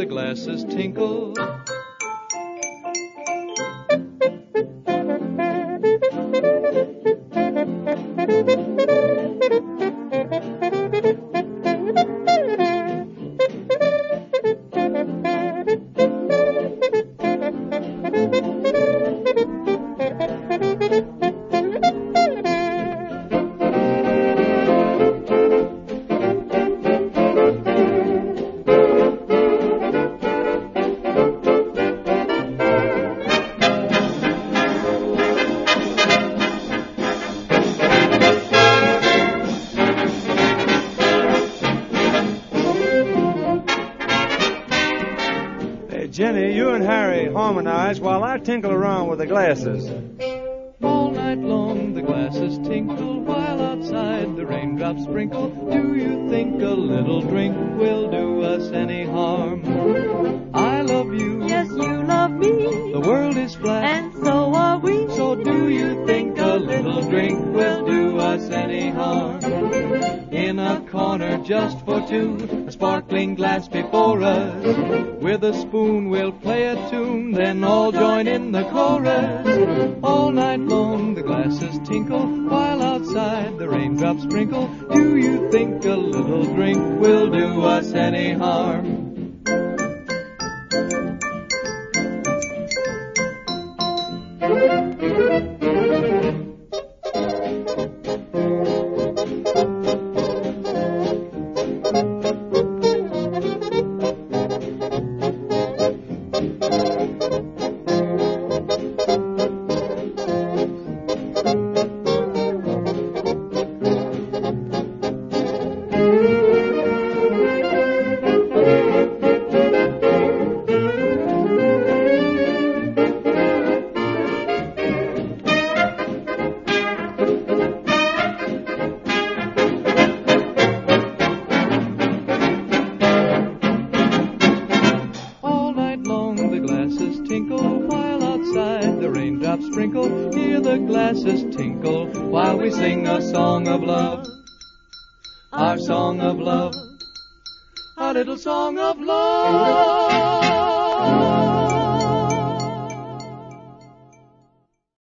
the glasses tinkle. Jenny, you and Harry harmonize while I tinkle around with the glasses. All night long the glasses tinkle while outside the raindrops sprinkle. Do you think a little drink will do us any harm? I love you. Yes, you love me. The world is flat. And so are we. So do you think a little drink will do us any harm? In a corner just for two, a sparkling glass before us. With a spoon we'll play a tune, then all join in the chorus. All night long the glasses tinkle, while outside the raindrops sprinkle. Do you think a little drink will do us any harm? Sprinkle, hear the glasses tinkle while we sing a song of love. Our song of love, our little song of love.